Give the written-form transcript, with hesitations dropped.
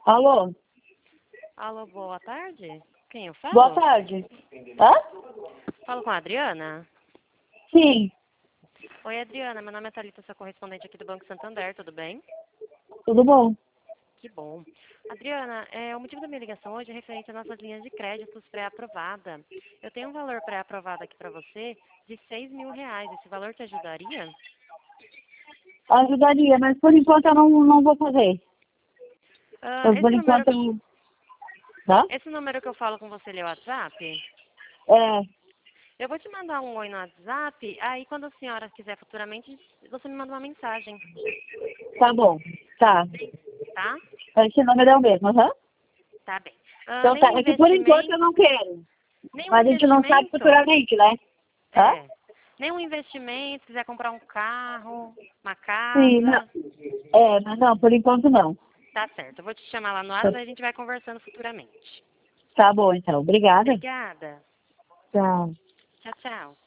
Alô? Alô, boa tarde. Quem eu falo? Boa tarde. Hã? Falo com a Adriana? Sim, Oi, Adriana. Meu nome é Thalita, sou correspondente aqui do Banco Santander, tudo bem? tudo bom? Que bom. Adriana, o motivo da minha ligação hoje é referente às nossas linhas de créditos pré-aprovada. Eu tenho um valor pré-aprovado aqui para você de R$ 6.000. Esse valor te ajudaria? Ajudaria, mas por enquanto eu não vou fazer. Ah, Por enquanto eu... Tá? esse número que eu falo com você, ele é o WhatsApp? É, Eu vou te mandar um oi no WhatsApp, aí quando a senhora quiser futuramente, você me manda uma mensagem, tá bom. Tá. tá? Esse número é o mesmo, aham? Tá bem. Então tá, Nenhum é que por enquanto eu investimento? não quero. Nenhum Mas a gente não sabe investimento? futuramente, né? Hã? É. Nenhum investimento, se quiser comprar um carro, uma Sim, não. casa. Mas não, por enquanto não. Tá certo. Eu vou te chamar lá no WhatsApp e a gente vai conversando futuramente. Tá bom, então. Obrigada. Obrigada. Tchau. Tchau, tchau.